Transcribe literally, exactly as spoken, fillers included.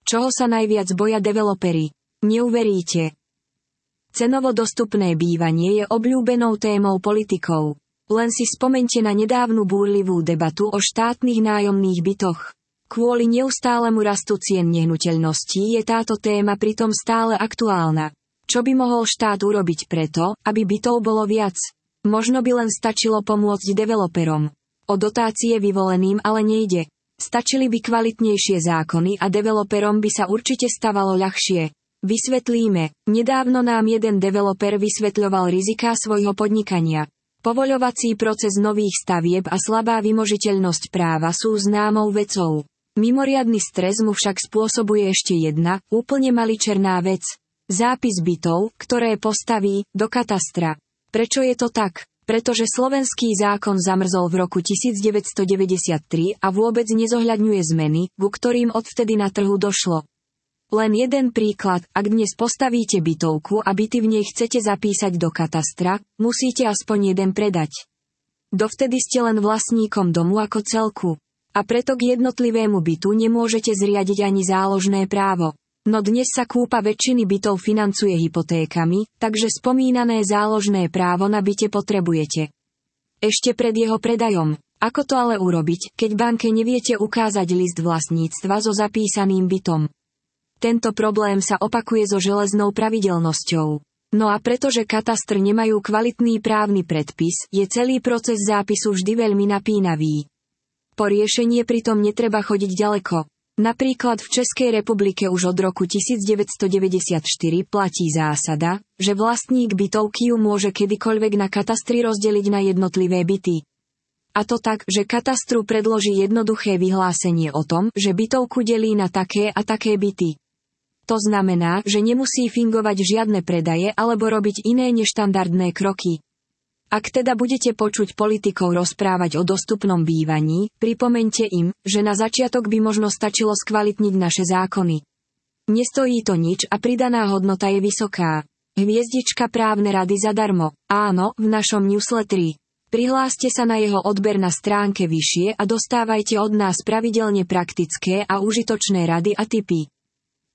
Čoho sa najviac boja developeri? Neuveríte. Cenovo dostupné bývanie je obľúbenou témou politikov. Len si spomeňte na nedávnu búrlivú debatu o štátnych nájomných bytoch. Kvôli neustálemu rastu cien nehnuteľností je táto téma pritom stále aktuálna. Čo by mohol štát urobiť preto, aby bytov bolo viac? Možno by len stačilo pomôcť developerom. O dotácie vyvoleným ale nejde. Stačili by kvalitnejšie zákony a developerom by sa určite stavalo ľahšie. Vysvetlíme. Nedávno nám jeden developer vysvetľoval riziká svojho podnikania. Povoľovací proces nových stavieb a slabá vymožiteľnosť práva sú známou vecou. Mimoriadny stres mu však spôsobuje ešte jedna, úplne maličerná vec. Zápis bytov, ktoré postaví, do katastra. Prečo je to tak? Pretože slovenský zákon zamrzol v roku devätnásťstodeväťdesiattri a vôbec nezohľadňuje zmeny, ku ktorým odvtedy na trhu došlo. Len jeden príklad, ak dnes postavíte bytovku a byty v nej chcete zapísať do katastra, musíte aspoň jeden predať. Dovtedy ste len vlastníkom domu ako celku. A preto k jednotlivému bytu nemôžete zriadiť ani záložné právo. No dnes sa kúpa väčšiny bytov financuje hypotékami, takže spomínané záložné právo na byte potrebujete. Ešte pred jeho predajom. Ako to ale urobiť, keď banke neviete ukázať list vlastníctva so zapísaným bytom? Tento problém sa opakuje so železnou pravidelnosťou. No a pretože katastr nemajú kvalitný právny predpis, je celý proces zápisu vždy veľmi napínavý. Po riešenie pritom netreba chodiť ďaleko. Napríklad v Českej republike už od roku devätnásťstodeväťdesiatštyri platí zásada, že vlastník bytovky ju môže kedykoľvek na katastri rozdeliť na jednotlivé byty. A to tak, že katastru predloží jednoduché vyhlásenie o tom, že bytovku delí na také a také byty. To znamená, že nemusí fingovať žiadne predaje alebo robiť iné neštandardné kroky. Ak teda budete počuť politikov rozprávať o dostupnom bývaní, pripomeňte im, že na začiatok by možno stačilo skvalitniť naše zákony. Nestojí to nič a pridaná hodnota je vysoká. Hviezdička právne rady zadarmo. Áno, v našom newsletteri. Prihláste sa na jeho odber na stránke vyššie a dostávajte od nás pravidelne praktické a užitočné rady a tipy.